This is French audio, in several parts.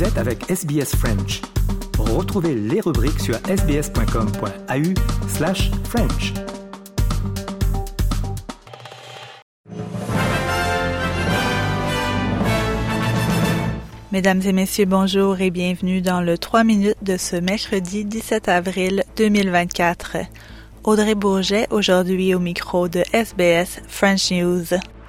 Vous êtes avec SBS French. Retrouvez les rubriques sur sbs.com.au/French. Mesdames et messieurs, bonjour et bienvenue dans le 3 minutes de ce mercredi 17 avril 2024. Audrey Bourget, aujourd'hui au micro de SBS French News.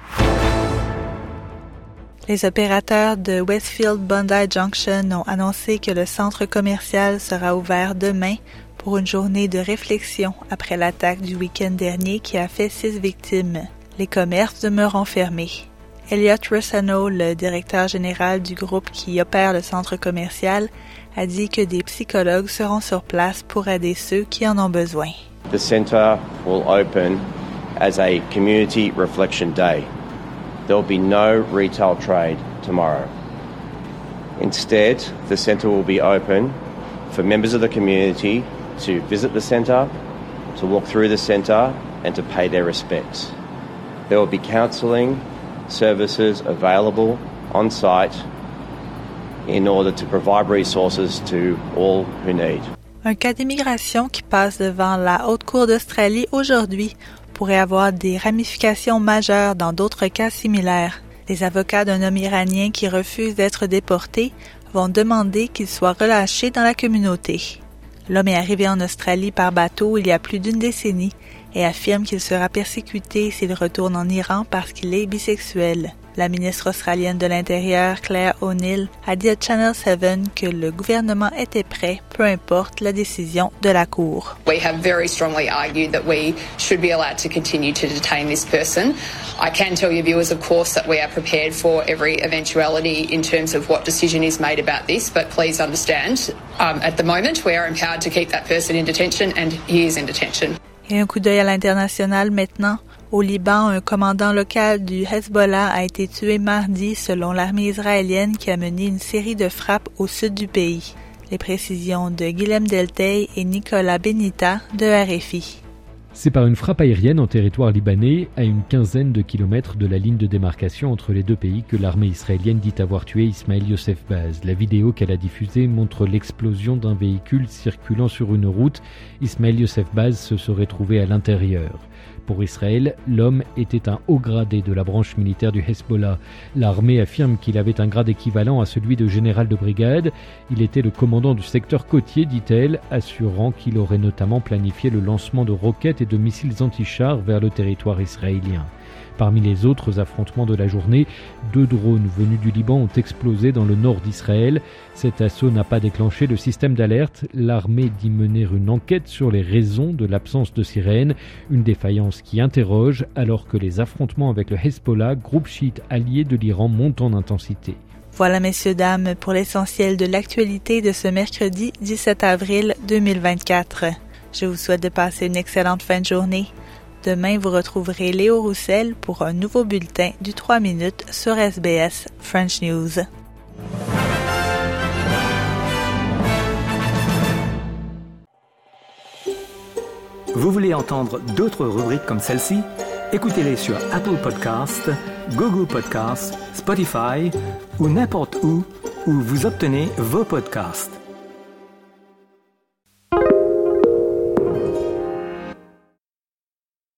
Les opérateurs de Westfield Bondi Junction ont annoncé que le centre commercial sera ouvert demain pour une journée de réflexion après l'attaque du week-end dernier qui a fait 6 victimes. Les commerces demeureront fermés. Elliot Rossano, le directeur général du groupe qui opère le centre commercial, a dit que des psychologues seront sur place pour aider ceux qui en ont besoin. The centre will open as a community reflection day. There will be no retail trade tomorrow. Instead, the centre will be open for members of the community to visit the centre, to walk through the centre and to pay their respects. There will be counselling services available on site in order to provide resources to all who need. Un cas d'immigration qui passe devant la Haute Cour d'Australie aujourd'hui pourrait avoir des ramifications majeures dans d'autres cas similaires. Les avocats d'un homme iranien qui refuse d'être déporté vont demander qu'il soit relâché dans la communauté. L'homme est arrivé en Australie par bateau il y a plus d'une décennie et affirme qu'il sera persécuté s'il retourne en Iran parce qu'il est bisexuel. La ministre australienne de l'Intérieur, Claire O'Neill, a dit à Channel 7 que le gouvernement était prêt, peu importe la décision de la Cour. We have very strongly argued that we should be allowed to continue to detain this person. I can tell your viewers, of course, that we are prepared for every eventuality in terms of what decision is made about this, but please understand, at the moment we are empowered to keep that person in detention and he is in detention. Et un coup d'œil à l'international maintenant. Au Liban, un commandant local du Hezbollah a été tué mardi selon l'armée israélienne qui a mené une série de frappes au sud du pays. Les précisions de Guilhem Delteil et Nicolas Benita de RFI. C'est par une frappe aérienne en territoire libanais, à une quinzaine de kilomètres de la ligne de démarcation entre les deux pays, que l'armée israélienne dit avoir tué Ismaël Youssef Baz. La vidéo qu'elle a diffusée montre l'explosion d'un véhicule circulant sur une route. Ismaël Youssef Baz se serait trouvé à l'intérieur. Pour Israël, l'homme était un haut gradé de la branche militaire du Hezbollah. L'armée affirme qu'il avait un grade équivalent à celui de général de brigade. Il était le commandant du secteur côtier, dit-elle, assurant qu'il aurait notamment planifié le lancement de roquettes et de missiles anti-chars vers le territoire israélien. Parmi les autres affrontements de la journée, 2 drones venus du Liban ont explosé dans le nord d'Israël. Cet assaut n'a pas déclenché le système d'alerte. L'armée dit mener une enquête sur les raisons de l'absence de sirène, une défaillance qui interroge alors que les affrontements avec le Hezbollah, groupe chiite allié de l'Iran, montent en intensité. Voilà, messieurs, dames, pour l'essentiel de l'actualité de ce mercredi 17 avril 2024. Je vous souhaite de passer une excellente fin de journée. Demain, vous retrouverez Léo Roussel pour un nouveau bulletin du 3 minutes sur SBS French News. Vous voulez entendre d'autres rubriques comme celle-ci? Écoutez-les sur Apple Podcasts, Google Podcasts, Spotify ou n'importe où vous obtenez vos podcasts.